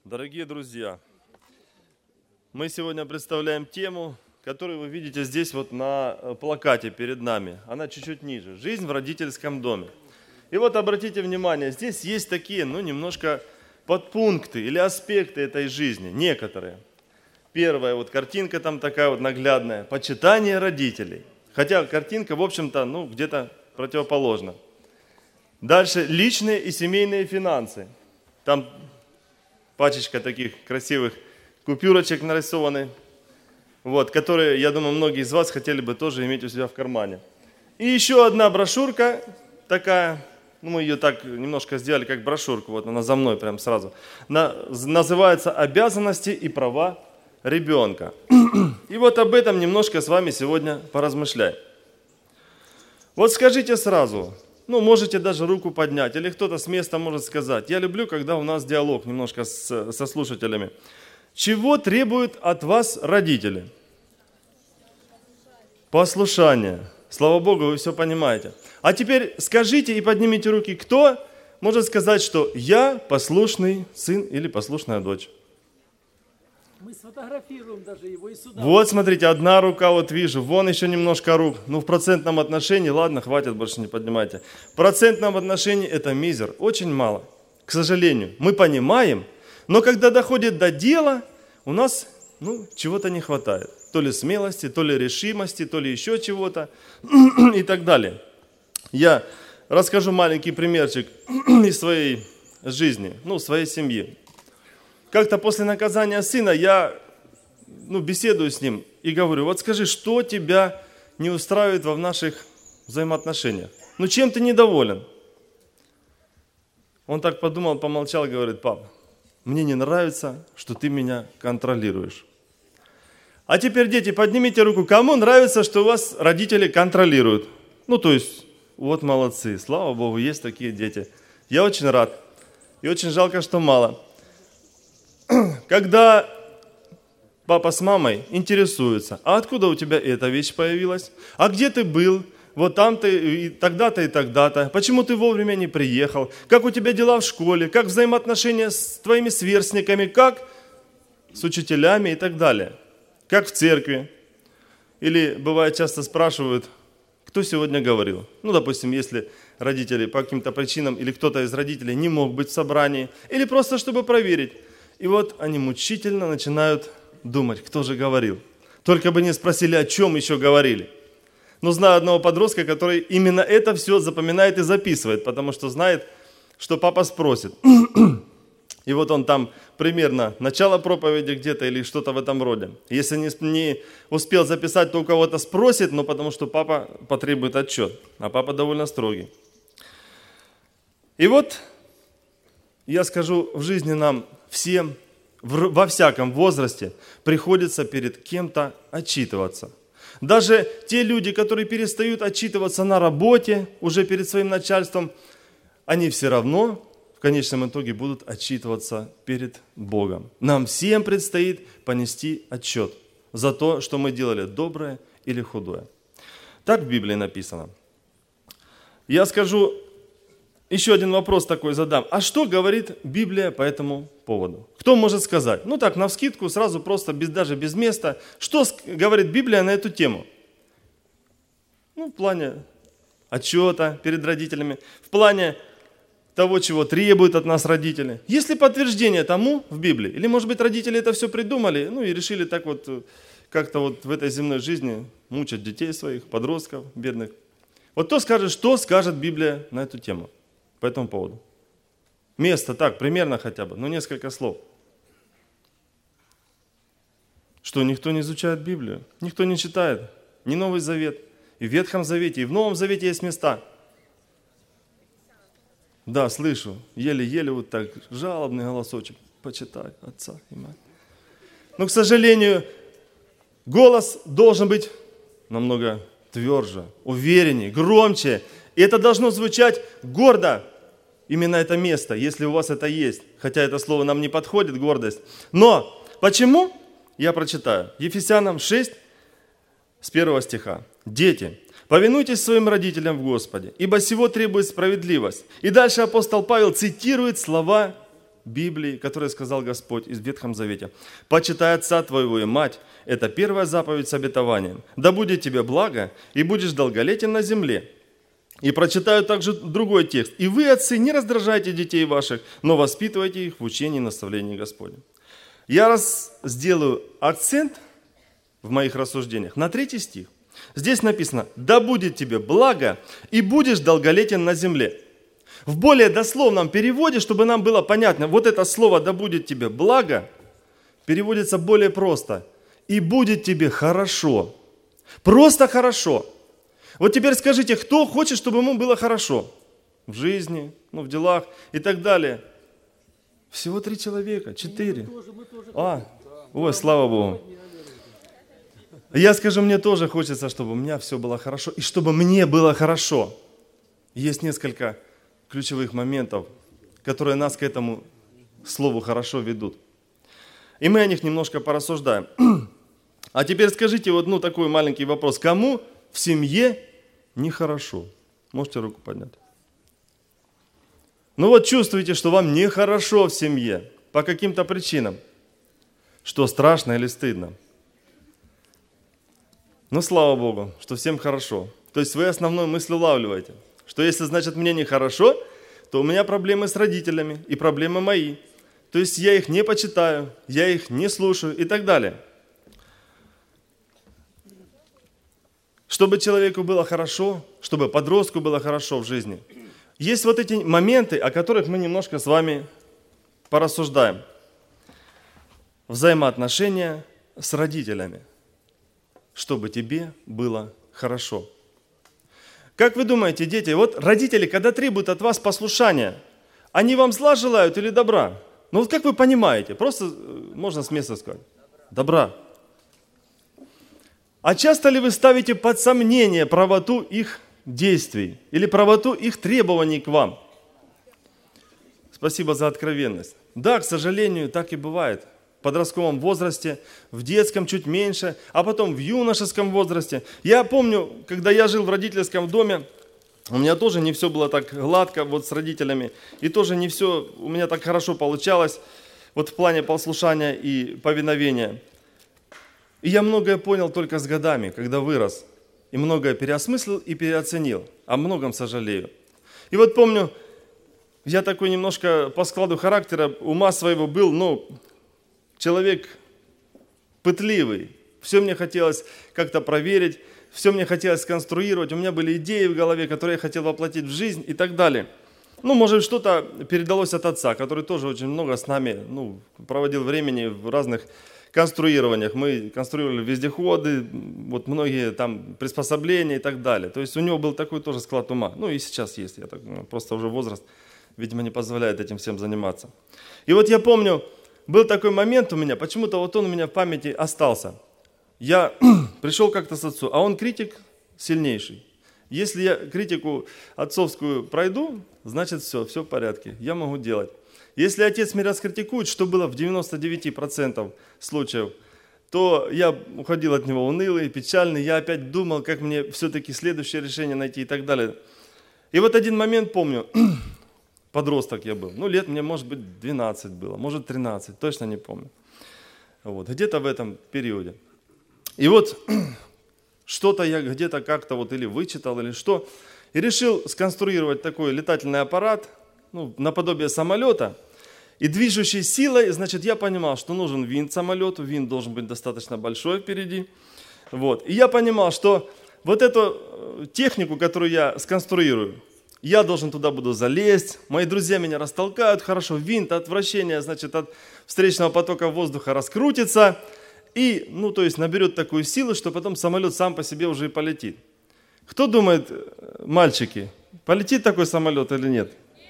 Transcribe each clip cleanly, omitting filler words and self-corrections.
Дорогие друзья, мы сегодня представляем тему, которую вы видите здесь вот на плакате перед нами. Она чуть-чуть ниже. Жизнь в родительском доме. И вот обратите внимание, здесь есть такие, немножко подпункты или аспекты этой жизни, некоторые. Первая вот картинка там такая вот наглядная. Почитание родителей. Хотя картинка, в общем-то, где-то противоположна. Дальше личные и семейные финансы. Там пачечка таких красивых купюрочек нарисованы, которые, я думаю, многие из вас хотели бы тоже иметь у себя в кармане. И еще одна брошюрка такая, мы ее так немножко сделали, как брошюрку, вот она за мной прям сразу. Называется «Обязанности и права ребенка». И вот об этом немножко с вами сегодня поразмышляем. Вот скажите сразу, можете даже руку поднять, или кто-то с места может сказать. Я люблю, когда у нас диалог немножко со слушателями. Чего требуют от вас родители? Послушание. Слава Богу, вы все понимаете. А теперь скажите и поднимите руки, кто может сказать, что я послушный сын или послушная дочь? Мы сфотографируем даже его и сюда. Вот, смотрите, одна рука, вот вижу, вон еще немножко рук. В процентном отношении, ладно, хватит, больше не поднимайте. В процентном отношении это мизер, очень мало. К сожалению, мы понимаем, но когда доходит до дела, у нас, чего-то не хватает. То ли смелости, то ли решимости, то ли еще чего-то и так далее. Я расскажу маленький примерчик из своей жизни, своей семьи. Как-то после наказания сына я беседую с ним и говорю, вот скажи, что тебя не устраивает в наших взаимоотношениях? Чем ты недоволен? Он так подумал, помолчал, говорит, пап, мне не нравится, что ты меня контролируешь. А теперь, дети, поднимите руку, кому нравится, что у вас родители контролируют? Вот молодцы, слава Богу, есть такие дети. Я очень рад и очень жалко, что мало. Когда папа с мамой интересуются, а откуда у тебя эта вещь появилась? А где ты был? Вот там ты, и тогда-то, и тогда-то. Почему ты вовремя не приехал? Как у тебя дела в школе? Как взаимоотношения с твоими сверстниками? Как с учителями и так далее? Как в церкви? Или, бывает, часто спрашивают, кто сегодня говорил? Допустим, если родители по каким-то причинам или кто-то из родителей не мог быть в собрании, или просто чтобы проверить. И вот они мучительно начинают думать, кто же говорил. Только бы не спросили, о чем еще говорили. Но знаю одного подростка, который именно это все запоминает и записывает, потому что знает, что папа спросит. И вот он там примерно начало проповеди где-то или что-то в этом роде. Если не успел записать, то у кого-то спросит, но потому что папа потребует отчет. А папа довольно строгий. И вот я скажу, в жизни нам всем, во всяком возрасте, приходится перед кем-то отчитываться. Даже те люди, которые перестают отчитываться на работе, уже перед своим начальством, они все равно в конечном итоге будут отчитываться перед Богом. Нам всем предстоит понести отчет за то, что мы делали доброе или худое. Так в Библии написано. Я скажу, еще один вопрос такой задам. А что говорит Библия по этому поводу? Кто может сказать? Так, навскидку, сразу просто, даже без места. Что говорит Библия на эту тему? В плане отчета перед родителями, в плане того, чего требуют от нас родители. Есть ли подтверждение тому в Библии? Или, может быть, родители это все придумали, и решили так как-то в этой земной жизни мучать детей своих, подростков, бедных. Вот кто скажет, что скажет Библия на эту тему? По этому поводу. Место так, примерно хотя бы, несколько слов. Что никто не изучает Библию, никто не читает, ни Новый Завет. И в Ветхом Завете, и в Новом Завете есть места. Да, слышу, еле-еле вот так, жалобный голосочек, почитай отца и мать. Но, к сожалению, голос должен быть намного тверже, увереннее, громче. И это должно звучать гордо. Именно это место, если у вас это есть. Хотя это слово нам не подходит, гордость. Но почему? Я прочитаю. Ефесянам 6, с 1 стиха. «Дети, повинуйтесь своим родителям в Господе, ибо сего требует справедливость». И дальше апостол Павел цитирует слова Библии, которое сказал Господь из Ветхом Завете. «Почитай отца твоего и мать». Это первая заповедь с обетованием. «Да будет тебе благо, и будешь долголетен на земле». И прочитаю также другой текст. «И вы, отцы, не раздражайте детей ваших, но воспитывайте их в учении и наставлении Господнем». Я сделаю акцент в моих рассуждениях на 3 стих. Здесь написано: «Да будет тебе благо, и будешь долголетен на земле». В более дословном переводе, чтобы нам было понятно, вот это слово «да будет тебе благо» переводится более просто. «И будет тебе хорошо». Просто хорошо. Вот теперь скажите, кто хочет, чтобы ему было хорошо? В жизни, в делах и так далее. Всего 3 человека, 4. Ой, слава Богу. Я скажу, мне тоже хочется, чтобы у меня все было хорошо, и чтобы мне было хорошо. Есть несколько ключевых моментов, которые нас к этому слову «хорошо» ведут. И мы о них немножко порассуждаем. А теперь скажите такой маленький вопрос. Кому в семье нехорошо? Можете руку поднять? Чувствуете, что вам нехорошо в семье по каким-то причинам. Что, страшно или стыдно? Слава Богу, что всем хорошо. То есть вы основную мысль улавливаете, что если, значит, мне нехорошо, то у меня проблемы с родителями и проблемы мои. То есть я их не почитаю, я их не слушаю и так далее. Чтобы человеку было хорошо, чтобы подростку было хорошо в жизни, есть эти моменты, о которых мы немножко с вами порассуждаем. Взаимоотношения с родителями, чтобы тебе было хорошо. Как вы думаете, дети, родители, когда требуют от вас послушания, они вам зла желают или добра? Как вы понимаете? Просто можно с места сказать. Добра. А часто ли вы ставите под сомнение правоту их действий или правоту их требований к вам? Спасибо за откровенность. Да, к сожалению, так и бывает. В подростковом возрасте, в детском чуть меньше, а потом в юношеском возрасте. Я помню, когда я жил в родительском доме, у меня тоже не все было так гладко с родителями, и тоже не все у меня так хорошо получалось в плане послушания и повиновения. И я многое понял только с годами, когда вырос, и многое переосмыслил и переоценил, о многом сожалею. И помню, я такой немножко по складу характера, ума своего был, человек пытливый. Все мне хотелось как-то проверить, все мне хотелось сконструировать. У меня были идеи в голове, которые я хотел воплотить в жизнь и так далее. Может, что-то передалось от отца, который тоже очень много с нами проводил времени в разных конструированиях. Мы конструировали вездеходы, многие там приспособления и так далее. То есть у него был такой тоже склад ума. И сейчас есть. Просто уже возраст, видимо, не позволяет этим всем заниматься. И я помню, был такой момент у меня, почему-то он у меня в памяти остался. Я пришел как-то с отцу, а он критик сильнейший. Если я критику отцовскую пройду, значит все в порядке, я могу делать. Если отец меня раскритикует, что было в 99% случаев, то я уходил от него унылый, печальный, я опять думал, как мне все-таки следующее решение найти и так далее. И один момент помню, подросток я был, лет мне, может быть, 12 было, может 13, точно не помню. Где-то в этом периоде. И что-то я где-то как-то или вычитал, или что, и решил сконструировать такой летательный аппарат, наподобие самолета, и движущей силой, значит, я понимал, что нужен винт самолету, винт должен быть достаточно большой впереди, И я понимал, что эту технику, которую я сконструирую, я должен туда буду залезть, мои друзья меня растолкают, хорошо, винт от вращения, значит, от встречного потока воздуха раскрутится, и, то есть наберет такую силу, что потом самолет сам по себе уже и полетит. Кто думает, мальчики, полетит такой самолет или нет?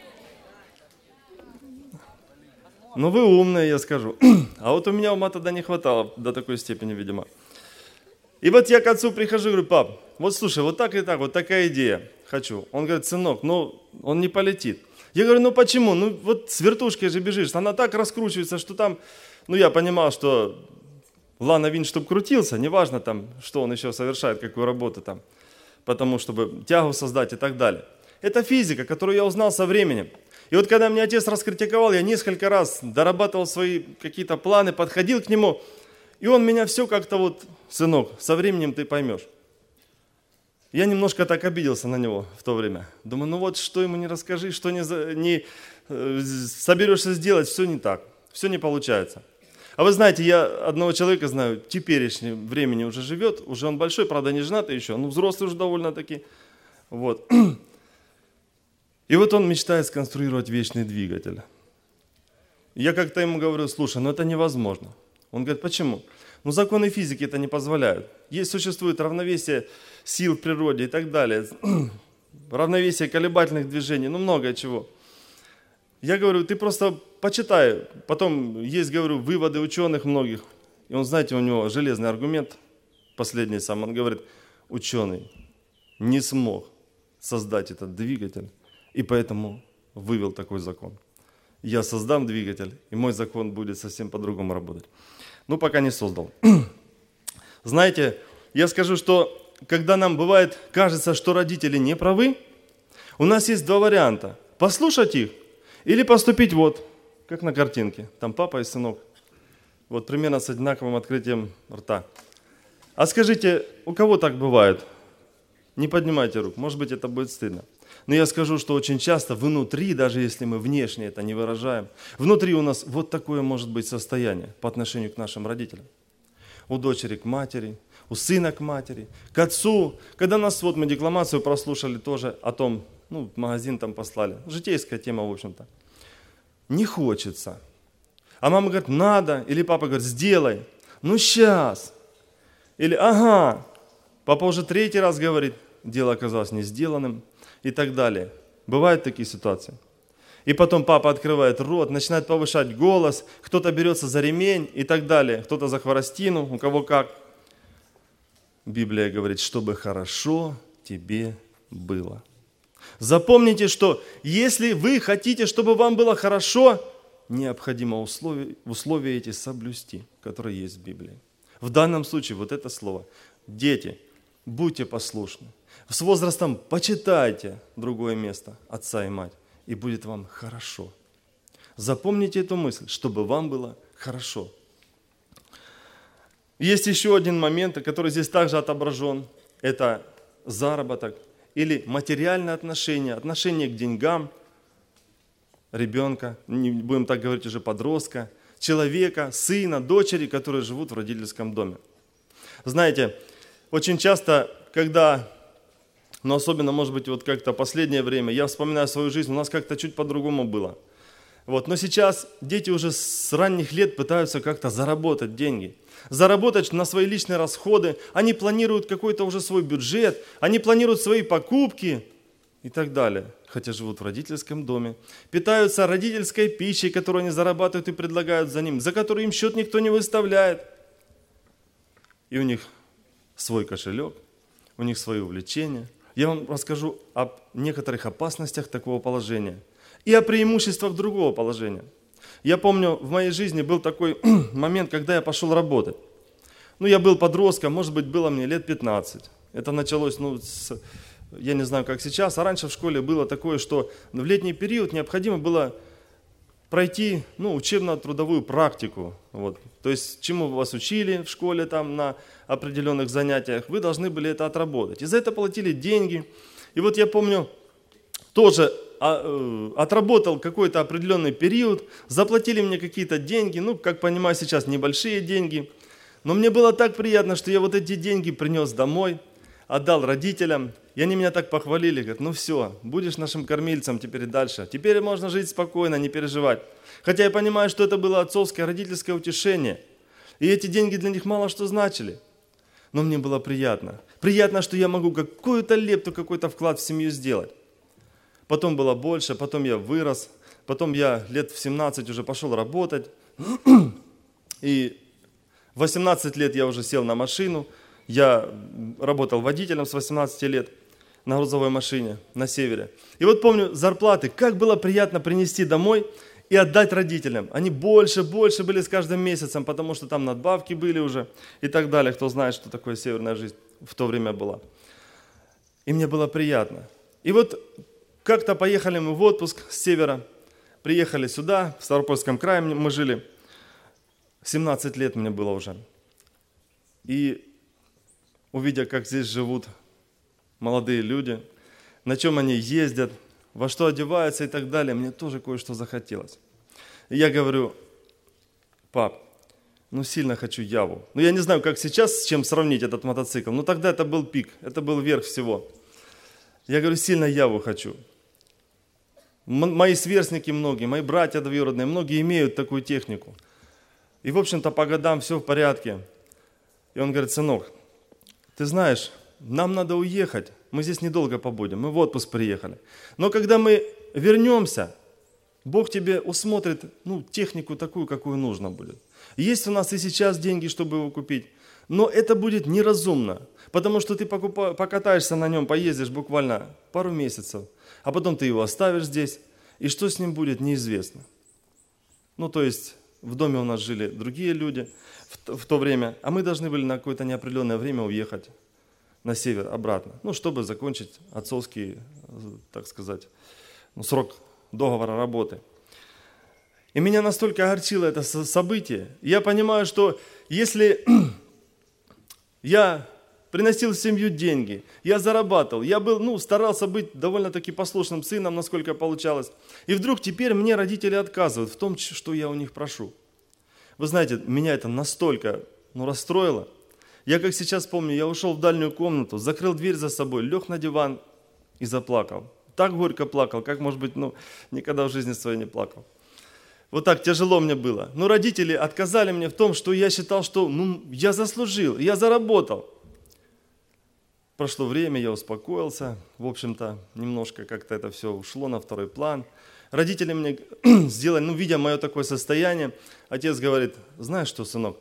Вы умные, я скажу. А у меня ума тогда не хватало до такой степени, видимо. И я к отцу прихожу и говорю: пап, слушай, так и так, такая идея хочу. Он говорит: сынок, он не полетит. Я говорю: почему? С вертушкой же бежишь, она так раскручивается, что там, я понимал, что винт, чтобы крутился, неважно там, что он еще совершает, какую работу там, потому чтобы тягу создать и так далее. Это физика, которую я узнал со временем. И вот когда меня отец раскритиковал, я несколько раз дорабатывал свои какие-то планы, подходил к нему, и он меня все как-то вот, сынок, со временем ты поймешь. Я немножко так обиделся на него в то время. Думаю, ну вот что ему не расскажи, что не соберешься сделать, все не так, все не получается. А вы знаете, я одного человека знаю, в теперешнем времени уже живет, уже он большой, правда не женатый еще, но взрослый уже довольно-таки. Вот. И вот он мечтает сконструировать вечный двигатель. Я как-то ему говорю, слушай, ну это невозможно. Он говорит, почему? Ну законы физики это не позволяют. Существует равновесие сил в природе и так далее. Равновесие колебательных движений, ну многое чего. Я говорю, ты просто почитай. Потом есть, говорю, выводы ученых многих. И он, знаете, у него железный аргумент, последний сам, он говорит, ученый не смог создать этот двигатель, и поэтому вывел такой закон. Я создам двигатель, и мой закон будет совсем по-другому работать. Ну, пока не создал. Знаете, я скажу, что когда нам бывает, кажется, что родители не правы, у нас есть два варианта. Послушать их или поступить вот, как на картинке. Там папа и сынок. Вот примерно с одинаковым открытием рта. А скажите, у кого так бывает? Не поднимайте рук, может быть, это будет стыдно. Но я скажу, что очень часто внутри, даже если мы внешне это не выражаем, внутри у нас вот такое может быть состояние по отношению к нашим родителям. У дочери к матери, у сына к матери, к отцу. Когда нас, вот мы декламацию прослушали тоже о том, ну, в магазин там послали. Житейская тема, в общем-то. Не хочется. А мама говорит, надо. Или папа говорит, сделай. Ну, сейчас. Или, ага. Папа уже третий раз говорит, дело оказалось не сделанным. И так далее. Бывают такие ситуации. И потом папа открывает рот, начинает повышать голос, кто-то берется за ремень и так далее, кто-то за хворостину, у кого как. Библия говорит, чтобы хорошо тебе было. Запомните, что если вы хотите, чтобы вам было хорошо, необходимо условия эти соблюсти, которые есть в Библии. В данном случае вот это слово. Дети, будьте послушны. С возрастом почитайте другое место, отца и мать, и будет вам хорошо. Запомните эту мысль, чтобы вам было хорошо. Есть еще один момент, который здесь также отображен. Это заработок или материальное отношение, отношение к деньгам ребенка, не будем так говорить уже подростка, человека, сына, дочери, которые живут в родительском доме. Знаете, очень часто, когда... Но особенно, может быть, вот как-то последнее время, я вспоминаю свою жизнь, у нас как-то чуть по-другому было. Вот. Но сейчас дети уже с ранних лет пытаются как-то заработать деньги. Заработать на свои личные расходы. Они планируют какой-то уже свой бюджет, они планируют свои покупки и так далее. Хотя живут в родительском доме. Питаются родительской пищей, которую они зарабатывают и предлагают за ним, за которую им счет никто не выставляет. И у них свой кошелек, у них свои увлечения. Я вам расскажу об некоторых опасностях такого положения и о преимуществах другого положения. Я помню, в моей жизни был такой момент, когда я пошел работать. Ну, я был подростком, может быть, было мне лет 15. Это началось, я не знаю, как сейчас, а раньше в школе было такое, что в летний период необходимо было пройти учебно-трудовую практику. Вот. То есть, чему вас учили в школе там, на определенных занятиях, вы должны были это отработать. И за это платили деньги. И вот я помню, тоже отработал какой-то определенный период, заплатили мне какие-то деньги, как понимаю сейчас, небольшие деньги. Но мне было так приятно, что я вот эти деньги принес домой, отдал родителям, и они меня так похвалили, говорят, все, будешь нашим кормильцем теперь и дальше. Теперь можно жить спокойно, не переживать. Хотя я понимаю, что это было отцовское, родительское утешение. И эти деньги для них мало что значили. Но мне было приятно. Приятно, что я могу какую-то лепту, какой-то вклад в семью сделать. Потом было больше, потом я вырос, потом я лет в 17 уже пошел работать. И в 18 лет я уже сел на машину. Я работал водителем с 18 лет на грузовой машине на севере. И вот помню зарплаты, как было приятно принести домой и отдать родителям. Они больше были с каждым месяцем, потому что там надбавки были уже и так далее. Кто знает, что такое северная жизнь в то время была. И мне было приятно. И вот как-то поехали мы в отпуск с севера. приехали сюда, в Ставропольском крае мы жили. 17 лет мне было уже. И увидя, как здесь живут молодые люди, на чем они ездят, во что одеваются и так далее, мне тоже кое-что захотелось. И я говорю: пап, сильно хочу Яву. Я не знаю, как сейчас, с чем сравнить этот мотоцикл, но тогда это был пик, это был верх всего. Я говорю: сильно Яву хочу. Мои сверстники многие, мои братья двоюродные, многие имеют такую технику. И, в общем-то, по годам все в порядке. И он говорит: сынок, ты знаешь, нам надо уехать, мы здесь недолго побудем, мы в отпуск приехали. Но когда мы вернемся, Бог тебе усмотрит технику такую, какую нужно будет. Есть у нас и сейчас деньги, чтобы его купить, но это будет неразумно, потому что ты покатаешься на нем, поездишь буквально пару месяцев, а потом ты его оставишь здесь, и что с ним будет, неизвестно. То есть в доме у нас жили другие люди в то время, а мы должны были на какое-то неопределенное время уехать на север обратно, чтобы закончить отцовский, так сказать, срок договора работы. И меня настолько огорчило это событие. Я понимаю, что если я приносил в семью деньги, я зарабатывал, я был, старался быть довольно-таки послушным сыном, насколько получалось. И вдруг теперь мне родители отказывают в том, что я у них прошу. Вы знаете, меня это настолько расстроило. Я как сейчас помню, я ушел в дальнюю комнату, закрыл дверь за собой, лег на диван и заплакал. Так горько плакал, как, может быть, никогда в жизни своей не плакал. Вот так тяжело мне было. Но родители отказали мне в том, что я считал, что я заслужил, я заработал. Прошло время, я успокоился. В общем-то, немножко как-то это все ушло на второй план. Родители мне сделали, видя мое такое состояние, отец говорит: знаешь что, сынок,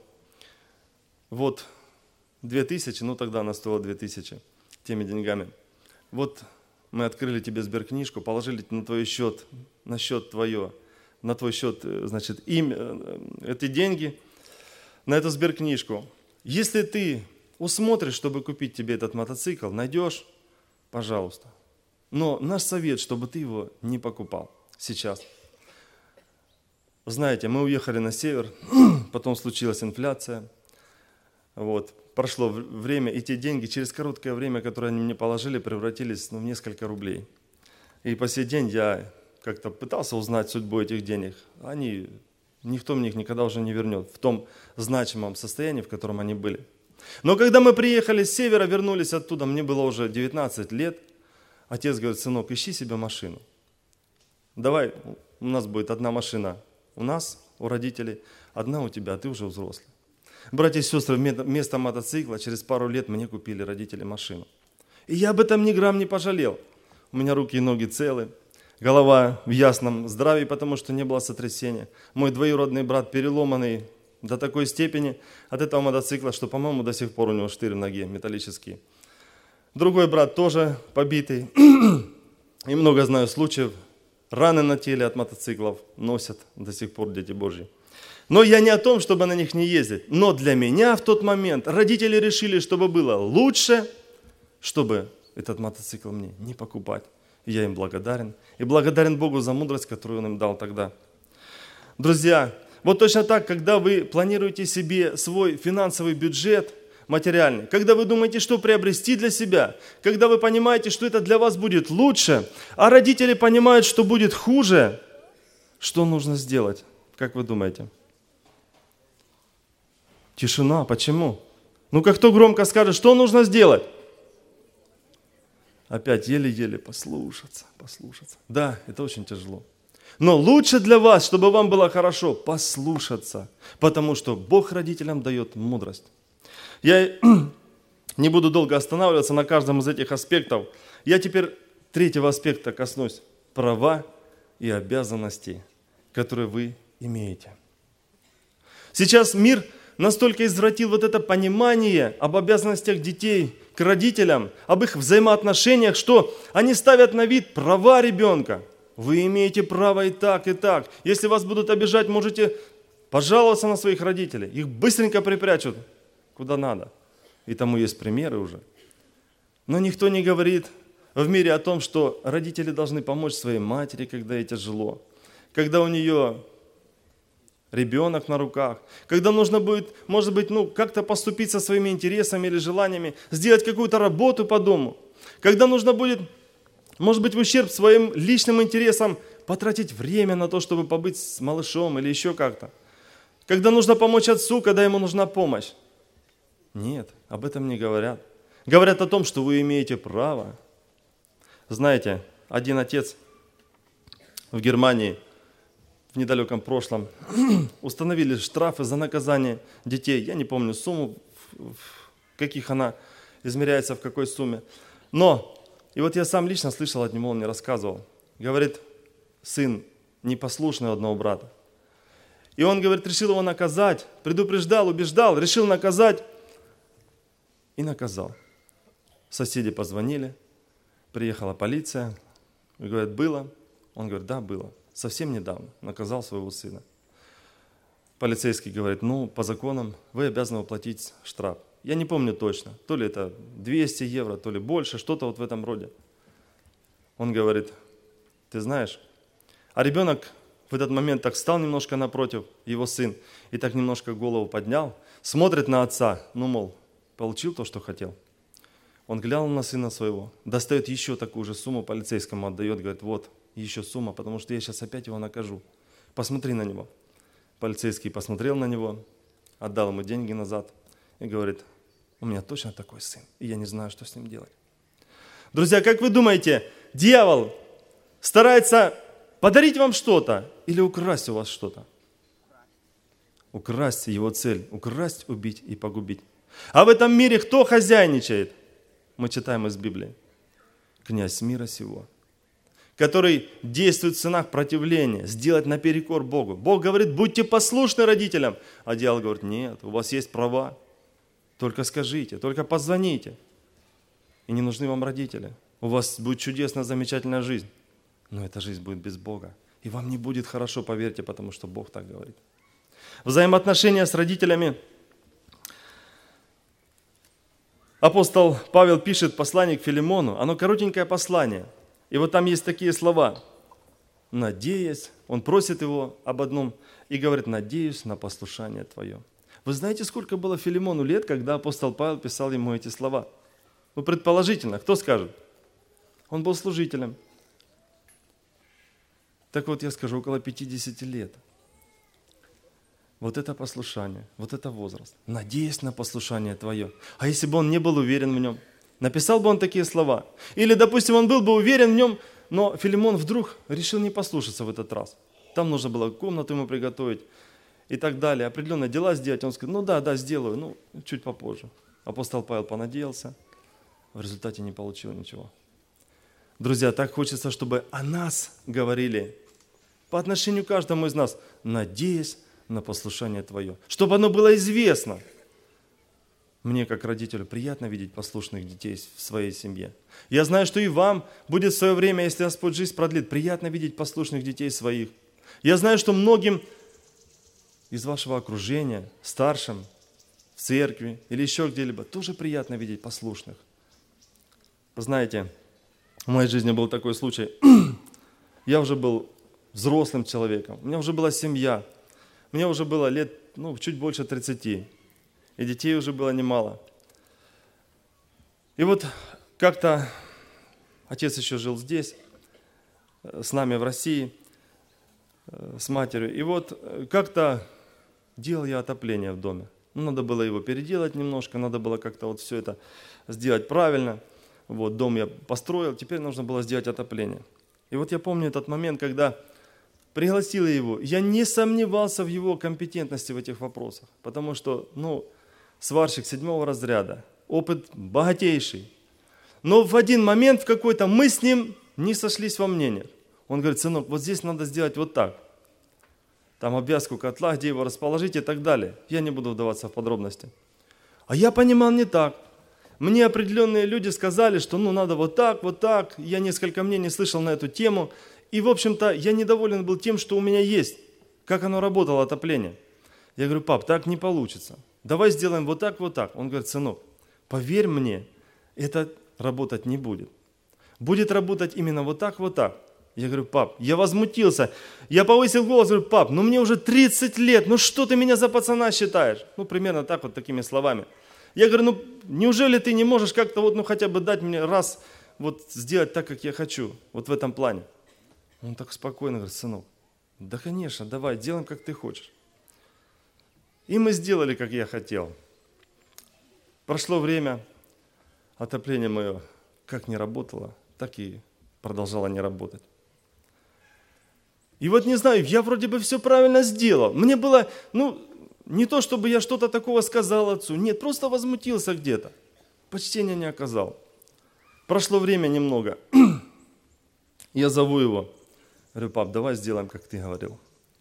вот 2000, тогда она стоила 2000, теми деньгами. Вот мы открыли тебе сберкнижку, положили на твой счет, на счет твое, на твой счет, значит, эти деньги, на эту сберкнижку. Если ты усмотришь, чтобы купить тебе этот мотоцикл, найдешь, пожалуйста. Но наш совет, чтобы ты его не покупал сейчас. Знаете, мы уехали на север, потом случилась инфляция. Прошло время, и те деньги через короткое время, которые они мне положили, превратились в несколько рублей. И по сей день я как-то пытался узнать судьбу этих денег. Никто мне их никогда уже не вернет в том значимом состоянии, в котором они были. Но когда мы приехали с севера, вернулись оттуда, мне было уже 19 лет, отец говорит: сынок, ищи себе машину. Давай, у нас будет одна машина у нас, у родителей, одна у тебя, а ты уже взрослый. Братья и сестры, вместо мотоцикла через пару лет мне купили родители машину. И я об этом ни грамм не пожалел. У меня руки и ноги целы, голова в ясном здравии, потому что не было сотрясения. Мой двоюродный брат переломанный до такой степени от этого мотоцикла, что, по-моему, до сих пор у него штырь в ноге металлический. Другой брат тоже побитый. И много знаю случаев, раны на теле от мотоциклов носят до сих пор дети Божьи. Но я не о том, чтобы на них не ездить. Но для меня в тот момент родители решили, чтобы было лучше, чтобы этот мотоцикл мне не покупать. И я им благодарен. И благодарен Богу за мудрость, которую Он им дал тогда. Друзья, вот точно так, когда вы планируете себе свой финансовый бюджет материальный, когда вы думаете, что приобрести для себя, когда вы понимаете, что это для вас будет лучше, а родители понимают, что будет хуже, что нужно сделать? Как вы думаете? Тишина. Почему? Ну-ка, кто громко скажет, что нужно сделать? Опять еле-еле послушаться. Да, это очень тяжело. Но лучше для вас, чтобы вам было хорошо, послушаться, потому что Бог родителям дает мудрость. Я не буду долго останавливаться на каждом из этих аспектов. Я теперь третьего аспекта коснусь. Права и обязанности, которые вы имеете. Сейчас мир настолько извратил вот это понимание об обязанностях детей к родителям, об их взаимоотношениях, что они ставят на вид права ребенка. Вы имеете право и так, и так. Если вас будут обижать, можете пожаловаться на своих родителей. Их быстренько припрячут куда надо. И тому есть примеры уже. Но никто не говорит в мире о том, что родители должны помочь своей матери, когда ей тяжело. когда у нее ребенок на руках, когда нужно будет, может быть, как-то поступить со своими интересами или желаниями, сделать какую-то работу по дому, когда нужно будет, может быть, в ущерб своим личным интересам потратить время на то, чтобы побыть с малышом или еще как-то, когда нужно помочь отцу, когда ему нужна помощь. Нет, об этом не говорят. Говорят о том, что вы имеете право. Знаете, один отец в Германии в недалеком прошлом установили штрафы за наказание детей. Я не помню сумму, в каких она измеряется, в какой сумме. Но, и вот я сам лично слышал от него, он мне рассказывал. Говорит, сын непослушный у одного брата. И он, говорит, решил его наказать, предупреждал, убеждал, решил наказать и наказал. Соседи позвонили, приехала полиция, и говорят, было? Он говорит, да, было. Совсем недавно наказал своего сына. Полицейский говорит, по законам вы обязаны уплатить штраф. Я не помню точно, то ли это 200 евро, то ли больше, что-то вот в этом роде. Он говорит, ты знаешь, а ребенок в этот момент так встал немножко напротив, его сын, и так немножко голову поднял, смотрит на отца, мол, получил то, что хотел. Он глянул на сына своего, достает еще такую же сумму, полицейскому отдает, говорит, вот, еще сумма, потому что я сейчас опять его накажу. Посмотри на него. Полицейский посмотрел на него, отдал ему деньги назад и говорит, у меня точно такой сын, и я не знаю, что с ним делать. Друзья, как вы думаете, дьявол старается подарить вам что-то или украсть у вас что-то? Украсть его цель, украсть, убить и погубить. А в этом мире кто хозяйничает? Мы читаем из Библии. Князь мира сего, который действует в ценах противления, сделать наперекор Богу. Бог говорит, будьте послушны родителям. А дьявол говорит, нет, у вас есть права. Только скажите, только позвоните. И не нужны вам родители. У вас будет чудесная, замечательная жизнь. Но эта жизнь будет без Бога. И вам не будет хорошо, поверьте, потому что Бог так говорит. Взаимоотношения с родителями. Апостол Павел пишет послание к Филимону. Оно коротенькое послание. И вот там есть такие слова. Надеясь, он просит его об одном и говорит, надеюсь на послушание твое. Вы знаете, сколько было Филимону лет, когда апостол Павел писал ему эти слова? Предположительно, кто скажет? Он был служителем. Так вот, я скажу, около 50 лет. Вот это послушание, вот это возраст. Надеясь на послушание твое. А если бы он не был уверен в нем? Написал бы он такие слова. Или, допустим, он был бы уверен в нем, но Филимон вдруг решил не послушаться в этот раз. Там нужно было комнату ему приготовить и так далее. Определенные дела сделать. Он сказал, да, сделаю, чуть попозже. Апостол Павел понадеялся, в результате не получил ничего. Друзья, так хочется, чтобы о нас говорили по отношению к каждому из нас, надеясь на послушание твое. Чтобы оно было известно. Мне, как родителю, приятно видеть послушных детей в своей семье. Я знаю, что и вам будет в свое время, если Господь жизнь продлит, приятно видеть послушных детей своих. Я знаю, что многим из вашего окружения, старшим, в церкви или еще где-либо, тоже приятно видеть послушных. Знаете, в моей жизни был такой случай. Я уже был взрослым человеком, у меня уже была семья, мне уже было лет, чуть больше 30. И детей уже было немало. И вот как-то отец еще жил здесь, с нами в России, с матерью. И вот как-то делал я отопление в доме. Надо было его переделать немножко, надо было как-то все это сделать правильно. Дом я построил, теперь нужно было сделать отопление. И вот я помню этот момент, когда пригласил его. Я не сомневался в его компетентности в этих вопросах, потому что, сварщик 7 разряда, опыт богатейший. Но в один момент, в какой-то, мы с ним не сошлись во мнениях. Он говорит, сынок, вот здесь надо сделать вот так. Там обвязку котла, где его расположить и так далее. Я не буду вдаваться в подробности. А я понимал не так. Мне определенные люди сказали, что надо вот так. Я несколько мнений слышал на эту тему. И, в общем-то, я недоволен был тем, что у меня есть. Как оно работало, отопление. Я говорю, пап, так не получится. Давай сделаем вот так. Он говорит, сынок, поверь мне, это работать не будет. Будет работать именно вот так. Я говорю, пап, я возмутился. Я повысил голос, говорю, пап, ну мне уже 30 лет, ну что ты меня за пацана считаешь? Ну, примерно так вот, такими словами. Я говорю, ну неужели ты не можешь как-то вот, ну хотя бы дать мне раз, вот сделать так, как я хочу, вот в этом плане? Он так спокойно говорит, сынок, да конечно, давай, делаем, как ты хочешь. И мы сделали, как я хотел. Прошло время, отопление мое как не работало, так и продолжало не работать. И вот не знаю, я вроде бы все правильно сделал. Мне было, не то чтобы я что-то такого сказал отцу, нет, просто возмутился где-то. Почтения не оказал. Прошло время немного. Я зову его. Говорю, пап, давай сделаем, как ты говорил.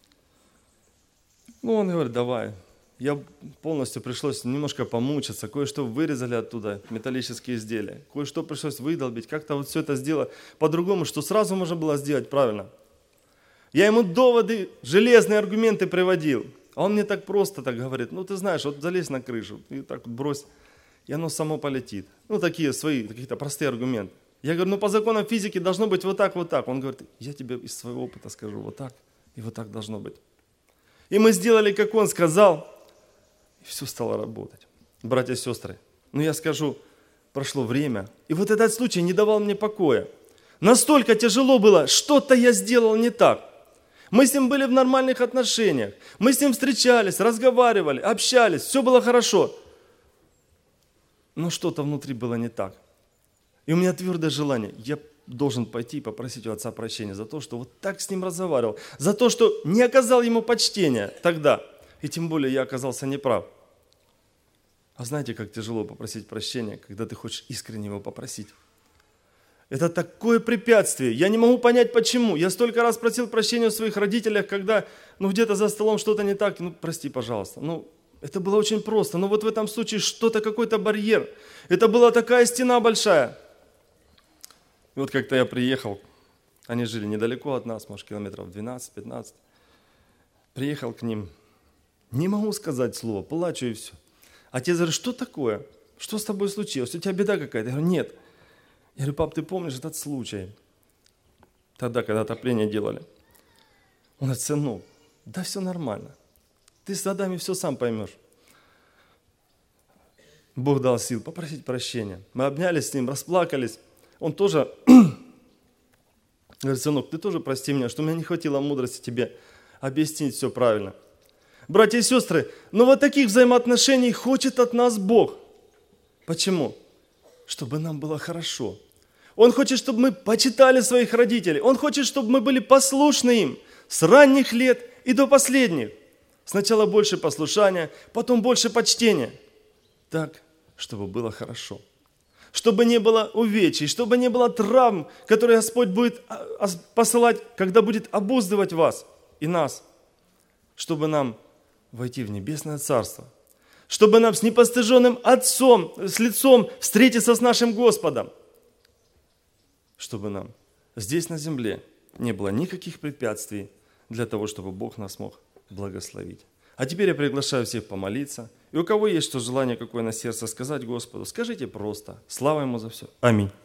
Он говорит, давай. Я полностью пришлось немножко помучиться, кое-что вырезали оттуда, металлические изделия, кое-что пришлось выдолбить, как-то вот все это сделать по-другому, что сразу можно было сделать правильно. Я ему доводы, железные аргументы приводил, а он мне так просто так говорит, ты знаешь, вот залезь на крышу и так вот брось, и оно само полетит. Такие свои, какие-то простые аргументы. Я говорю, по законам физики должно быть вот так, вот так. Он говорит, я тебе из своего опыта скажу, вот так и вот так должно быть. И мы сделали, как он сказал, и все стало работать. Братья и сестры, я скажу, прошло время, и вот этот случай не давал мне покоя. Настолько тяжело было, что-то я сделал не так. Мы с ним были в нормальных отношениях, мы с ним встречались, разговаривали, общались, все было хорошо. Но что-то внутри было не так. И у меня твердое желание, я должен пойти и попросить у отца прощения за то, что вот так с ним разговаривал, за то, что не оказал ему почтения тогда. И тем более я оказался неправ. А знаете, как тяжело попросить прощения, когда ты хочешь искренне его попросить? Это такое препятствие. Я не могу понять, почему. Я столько раз просил прощения у своих родителей, когда где-то за столом что-то не так. Прости, пожалуйста. Это было очень просто. Но вот в этом случае что-то, какой-то барьер. Это была такая стена большая. И вот как-то я приехал. Они жили недалеко от нас, может, километров 12-15. Приехал к ним. Не могу сказать слово, плачу и все. Отец говорит, что такое? Что с тобой случилось? У тебя беда какая-то? Я говорю, нет. Я говорю, пап, ты помнишь этот случай? Тогда, когда отопление делали. Он говорит, сынок, да все нормально. Ты с годами все сам поймешь. Бог дал сил попросить прощения. Мы обнялись с ним, расплакались. Он тоже говорит, сынок, ты тоже прости меня, что у меня не хватило мудрости тебе объяснить все правильно. Братья и сестры, вот таких взаимоотношений хочет от нас Бог. Почему? Чтобы нам было хорошо. Он хочет, чтобы мы почитали своих родителей. Он хочет, чтобы мы были послушны им с ранних лет и до последних. Сначала больше послушания, потом больше почтения. Так, чтобы было хорошо. Чтобы не было увечий, чтобы не было травм, которые Господь будет посылать, когда будет обуздывать вас и нас. Чтобы нам войти в небесное царство. Чтобы нам с непостыженным Отцом, с лицом встретиться с нашим Господом. Чтобы нам здесь на земле не было никаких препятствий для того, чтобы Бог нас мог благословить. А теперь я приглашаю всех помолиться. И у кого есть что желание какое на сердце сказать Господу, скажите просто. Слава Ему за все. Аминь.